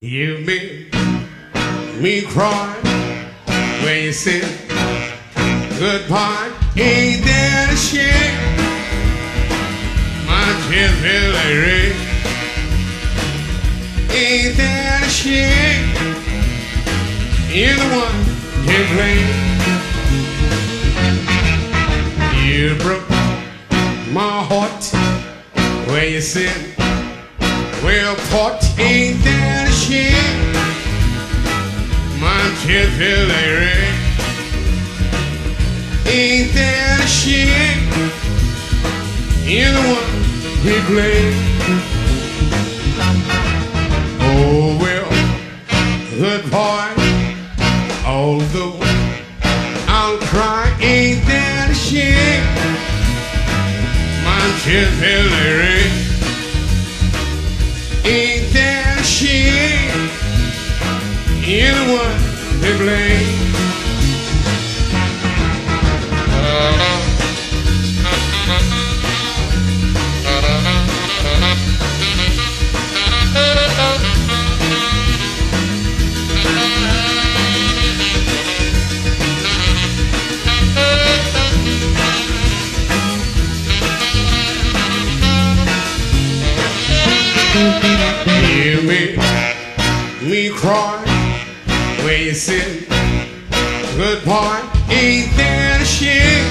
You make me cry when you said goodbye. Ain't that a shame? My tears feel like rain. Ain't that a shame? You're the one to blame. You broke my heart when you said we're apart. Ain't that a shame? My tears feel like rain. Ain't that a shame? You're the one we blame. Oh well, goodbye. Although I'll cry, ain't that a shame? My tears feel like rain. Ain't that a shame? You're the one to blame. You make me cry when you said goodbye. Ain't that a shame?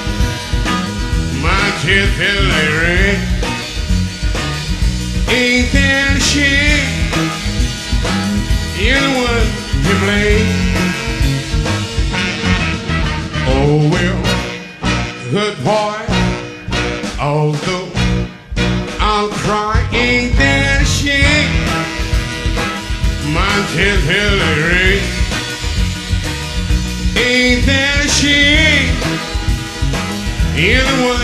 My tears feel like rain. Ain't that a shame? You're the one to blame. Oh well, goodbye. Although I'll cry, ain't that a shame? My tears feel like rain. Ain't that a shame? You're the one